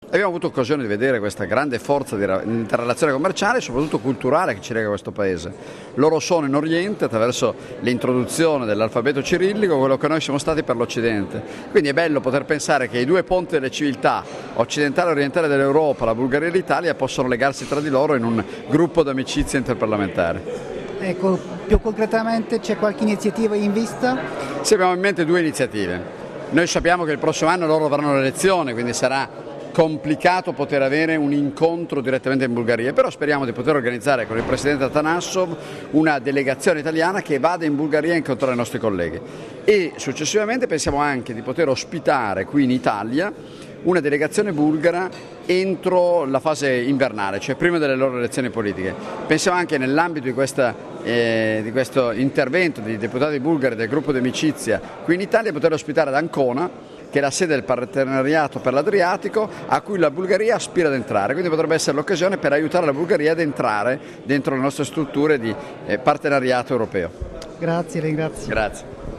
Abbiamo avuto occasione di vedere questa grande forza di interrelazione commerciale e soprattutto culturale che ci lega questo paese. Loro sono in Oriente attraverso l'introduzione dell'alfabeto cirillico quello che noi siamo stati per l'Occidente. Quindi è bello poter pensare che i due ponti delle civiltà, occidentale e orientale dell'Europa, la Bulgaria e l'Italia, possono legarsi tra di loro in un gruppo d'amicizia interparlamentare. Ecco, più concretamente c'è qualche iniziativa in vista? Sì, abbiamo in mente due iniziative. Noi sappiamo che il prossimo anno loro avranno le elezioni, quindi sarà complicato poter avere un incontro direttamente in Bulgaria, però speriamo di poter organizzare con il presidente Atanassov una delegazione italiana che vada in Bulgaria a incontrare i nostri colleghi e successivamente pensiamo anche di poter ospitare qui in Italia una delegazione bulgara entro la fase invernale, cioè prima delle loro elezioni politiche. Pensiamo anche nell'ambito di questo intervento di deputati bulgari del gruppo di amicizia qui in Italia poter ospitare ad Ancona, che è la sede del partenariato per l'Adriatico a cui la Bulgaria aspira ad entrare, quindi potrebbe essere l'occasione per aiutare la Bulgaria ad entrare dentro le nostre strutture di partenariato europeo. Grazie, ringrazio. Grazie.